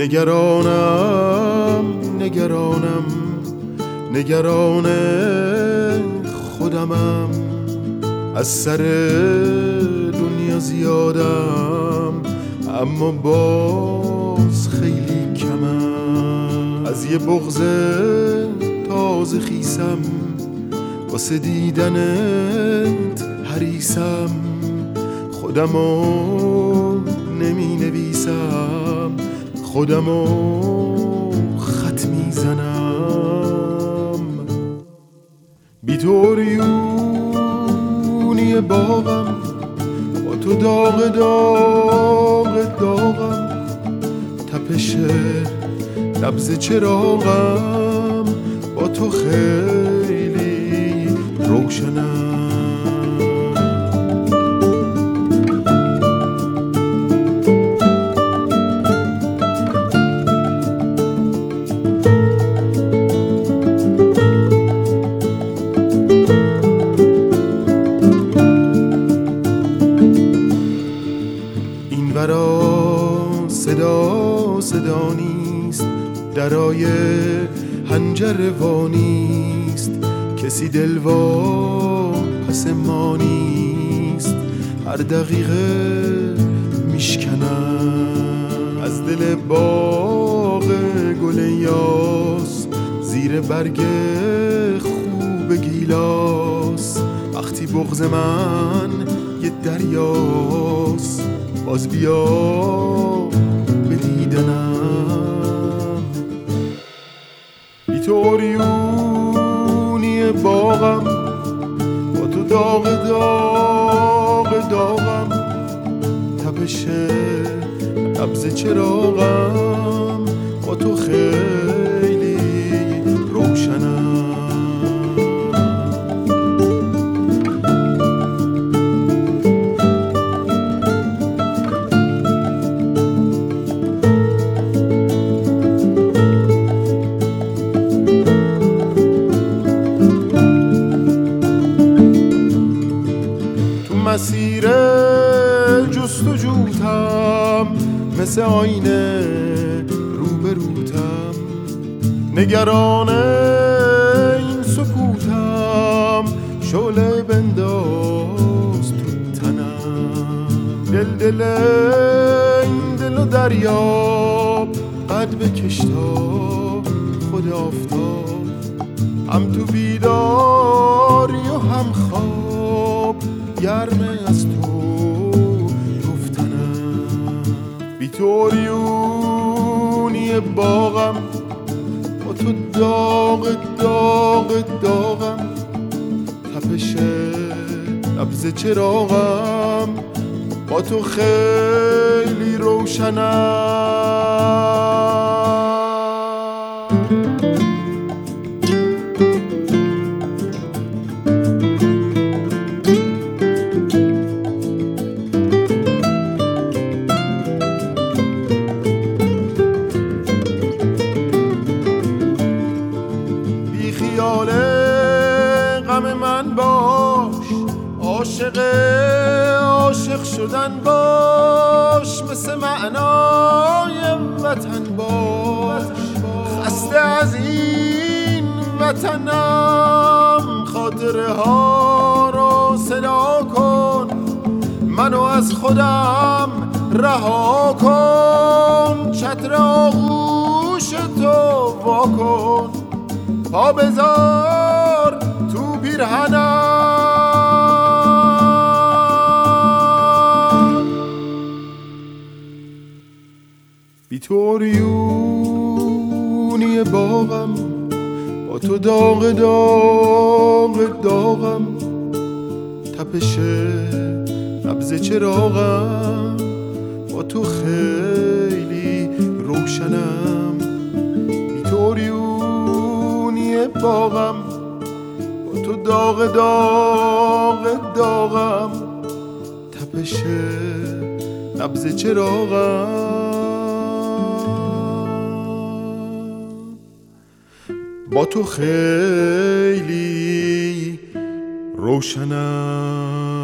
نگرانم نگرانم نگران خودمم، از سر دنیا زیادم اما باز خیلی کمم. از یه بغض تازه خیسم واسه دیدنت حریصم، خودمو نمی نویسم، خودمو خط میزنم. بی تو ریونی باغم، با تو داغ داغ داغم، تپش نبض چراغم با تو خیلی روشنم. صدا نیست، درای حنجره وانیست، کسی دلوا پس ما نیست. هر دقیقه میشکنم از دل باغ گل یاس، زیر برگ خوب گیلاس. وقتی بغض من یه دریاست، باز بیا به دیدنم. بی تو عریونی باغم، با تو داغ داغ داغم، تپش نبض چراغم با تو خیلی روشنم. مسیر جستجوتم، مثل آینه روبروتم، نگران این سکوتم، شعله بنداز تو تنم. دل این دل و دریاب، قد بکش تا خود آفتاب، هم تو بیداری و هم خواب، گرمه از تو گفتنم. بی تو عریونی باغم، با تو داغ داغ داغم، تپش نبض چراغم با تو خیلی روشنم. غم من باش، عاشق شدن باش، مثل معنای وطن باش. خسته از این وطنم، خاطره ها رو صدا کن، منو از خودم رها کن. چتر آغوش تو وا کن، پا بذار تو پیرهنم. بی تو عریونی باغم، با تو داغ داغ داغم، تپش نبض چراغم با تو خیلی روشنم. بی تو عریونی باغم، با تو داغ داغ داغم، تپش نبض چراغم با تو خیلی روشنم.